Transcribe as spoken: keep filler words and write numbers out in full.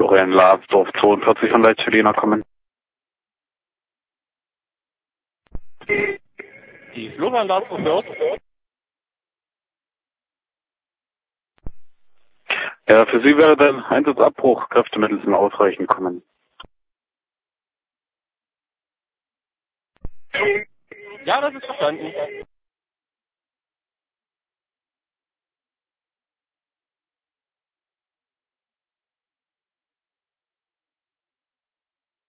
Florian Larsdorf zweiundvierzig von Leitschelina kommen. Die Florian Larsdorf hört. Ja, für Sie wäre dann Einsatzabbruch, Kräftemittel sind ausreichend kommen. Ja, das ist verstanden.